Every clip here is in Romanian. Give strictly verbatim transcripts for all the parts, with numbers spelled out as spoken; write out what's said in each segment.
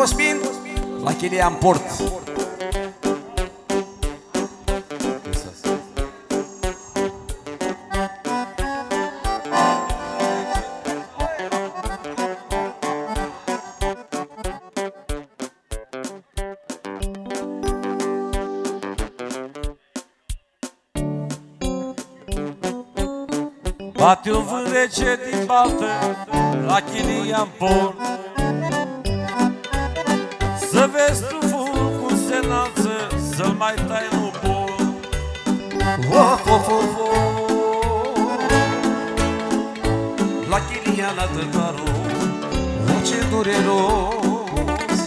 Cosmin, la Chilia în port. Bate un vânt rece din baltă la Chilia în port, să vezi truful cum se înalță, să-l mai tai în upor. Of, of, of, of. La Chilia la tătarul, o ce dureros.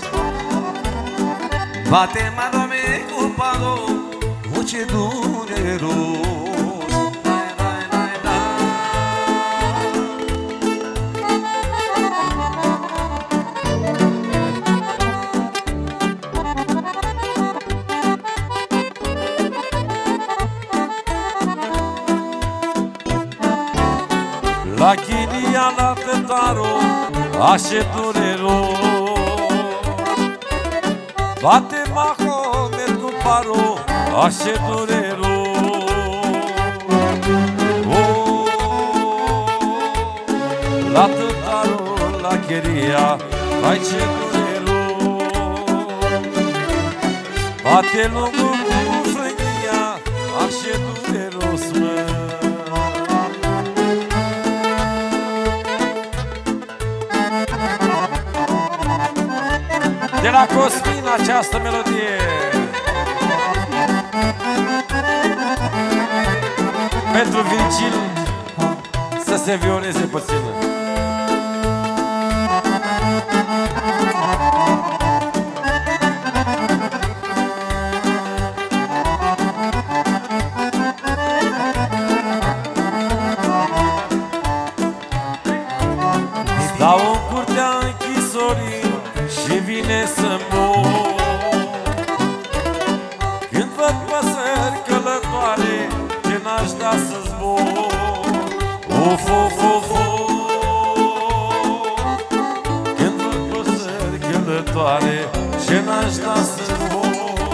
Bate marome cu palo, o ce dureros. La Chilia la tătarul, așa dureros. Bate Mahomet cu paro, așa dureros. Oh, la tătarul, la Chilia, hai ce dureros. Bate lungul cu frânia, așa dureros, mă. De la Cosmin această melodie pentru Virgil, să se violeze puțin. Stau în curtea închisorii și vine să mor, când văd păsări călătoare ce n-aș da să zbor. Of, of, of, of. Când văd păsări călătoare ce n-aș da să zbor.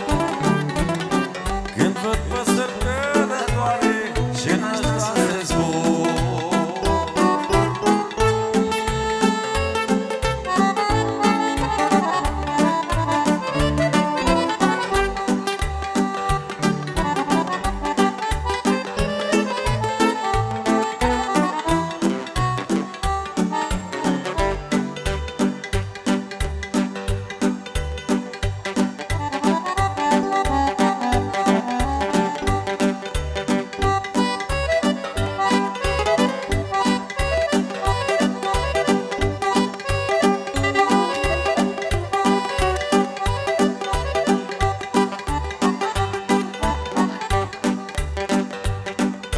Când văd păsări călătoare ce n-aș da să zbor.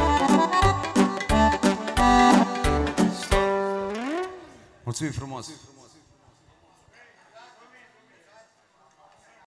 Mulțumim frumos!